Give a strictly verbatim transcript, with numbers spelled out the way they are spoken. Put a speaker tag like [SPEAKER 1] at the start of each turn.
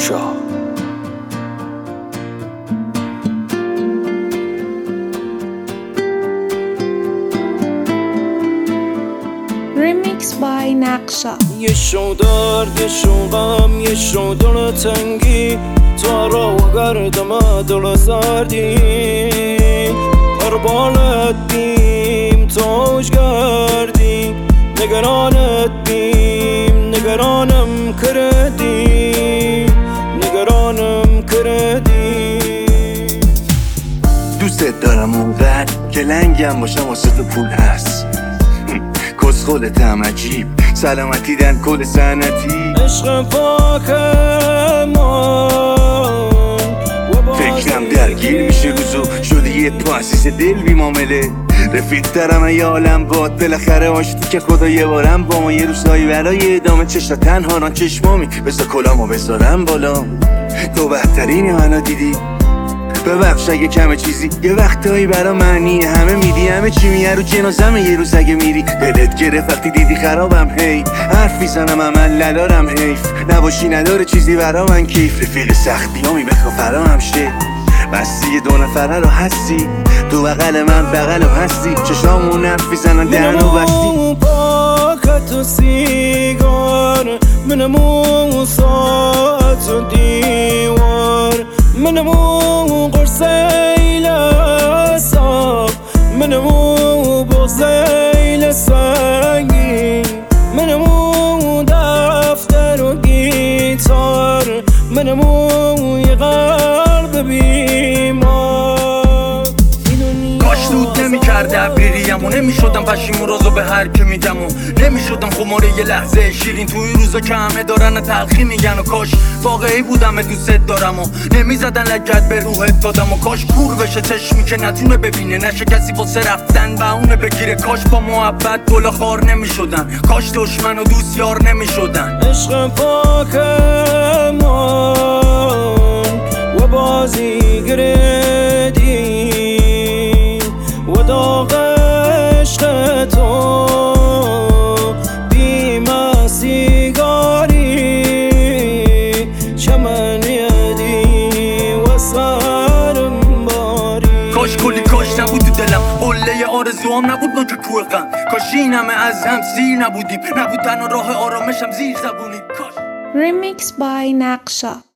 [SPEAKER 1] نقشا.
[SPEAKER 2] Remix by نقشا.
[SPEAKER 1] یه شو درد، یه شو غم، یه شو دل تنگی، تو را و گردم دل زردی، قربانت بیم توش گردی، نگرانت بیم نگرانم کردی، نگرانم کردی.
[SPEAKER 3] دوست دارم اونقدر که لنگم باشم واسه تو پول هست، کس خودتم عجیب سلامتی در کل سنتی،
[SPEAKER 1] عشق پاک من
[SPEAKER 3] فکرم درگیر میشه روزو شده یه مؤسس دل بی معامله، رفیق دارم ای عالم باد بالاخره آشتی که خدا یه بارم با ما یه روزایی برای ادامه چشتا تنها ران چشمامی بذار کلامو بذارم بالا، تو بهترینی منو دیدی ببخش اگه کمه چیزی یه وقتایی برا معنی همه میدی، همه چی میه رو جنازمه یه روز اگه میری دلت گرفت وقتی دیدی خرابم هی حرف میزنم عمل ندارم حیف نباشی نداره چیزی برا من کیف، رفیق سختیامی بخوا فرا همشه بستی یه دو نفره رو هستی تو بغل من بغل هستی چشامون حرف میزنن دهنو بستی
[SPEAKER 1] پاکت و سیگار منمو ساعت و دیوار منمو قرصیل صاف منمو بغزیل سنگی منمو دفتر و گیتار منمو یه قلب بیمار.
[SPEAKER 4] کاش دود نمی کرده عبریریم و نمی شدم پشیمون رازو به هر که میگم و نمی شدم خماره یه لحظه شیرین توی روزا که همه دارن تلخی میگن و کاش واقعی بودم دوست دارم و نمی زدن لگت به روحت دادم و کاش کور بشه چشمی که نتونه ببینه نشه کسی واسه رفتن بهونه بگیره، کاش با محبت گل خار نمی شدن، کاش دشمن و دوست یار نمی شدن.
[SPEAKER 1] عشق پاک من و بازی گردی و داغ عشق تو بیم سیگاری چمن یدی و سرم باری.
[SPEAKER 4] کاش کلی کاش نبود تو دلم قله آرزوام نبود نوک کوه غم، کاش این همه از هم سیر نبودیم نبود تنها راه آرامشم زیر زبونی. کاش
[SPEAKER 2] Remix by نقشا.